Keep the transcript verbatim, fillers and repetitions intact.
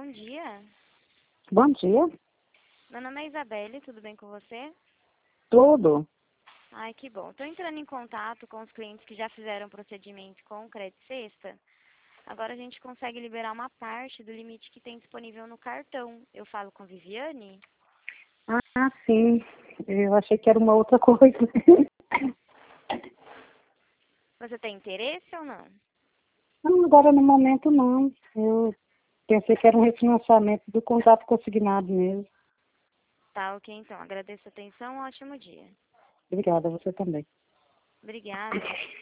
bom dia. Bom dia. Meu nome é Isabelle, tudo bem com você? Tudo. Ai, que bom. Estou entrando em contato com os clientes que já fizeram procedimento com o Credit Sexta. Agora a gente consegue liberar uma parte do limite que tem disponível no cartão. Eu falo com Viviane? Ah, sim. Eu achei que era uma outra coisa. Você tem interesse ou não? Não, agora no momento não. Eu pensei que era um refinanciamento do contrato consignado mesmo. Tá, ok então. Agradeço a atenção, um ótimo dia. Obrigada, você também. Obrigada.